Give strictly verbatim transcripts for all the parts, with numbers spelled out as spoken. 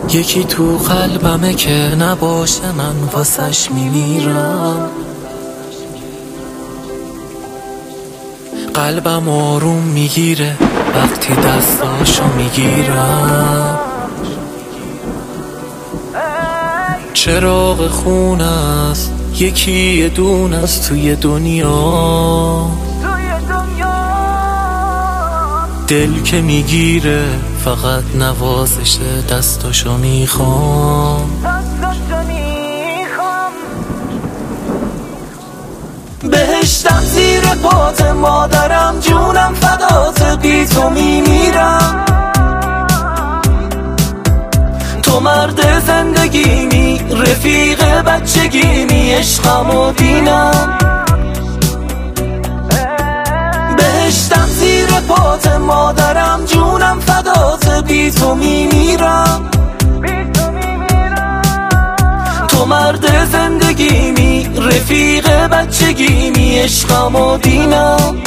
یکی تو قلبمه که نباشه من واسش میمیرم. قلبم آروم میگیره وقتی دستاشو میگیرم. چراغ خونه است یکی یه دون است توی دنیا. دل که میگیره فقط نوازش دستاشو میخوام. بهشتم زیر پات مادرم، جونم فدات بی تو میمیرم. تو مرد زندگیمی، رفیق بچگیمی، عشقم و دینم. بهشتم زیر پات مادرم، جونم فدات بی تو میمیرم. تو مرد زندگیمی، رفیق بچگیمی، عشقم و دینم.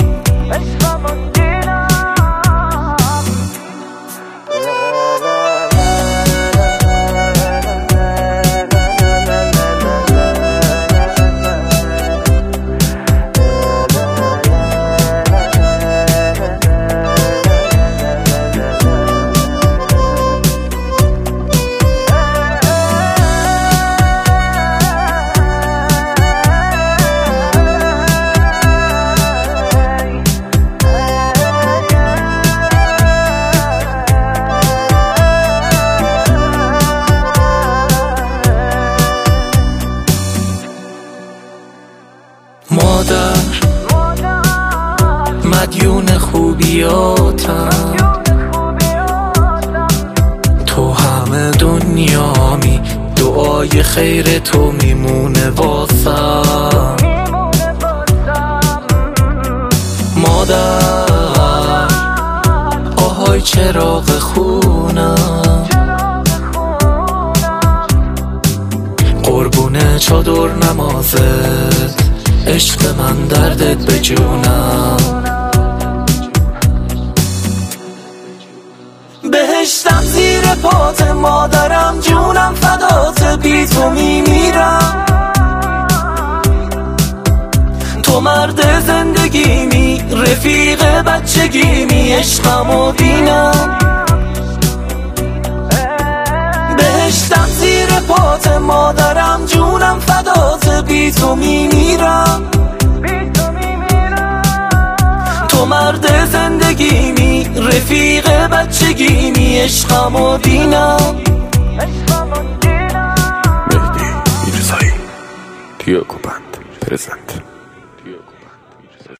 مادر مدیون خوبیاتم، تو همه دنیامی، دعای خیر تو میمونه واسم. مادر آهای چراغ خونم، قربون چادر نمازت، عشق من دردت به جونم. بهشتم زیر پات مادرم، جونم فدات بی تو میمیرم. تو مرد زندگیمی، رفیق بچگیمی، عشقم و دینم. بهشتم زیر پات مادرم، جونم فدات بی تو میمیرم. تو مرد زندگیمی، رفیق بچگیمی، عشقم و دینم. مهدی میرزایی دیاگو بند پرزنت.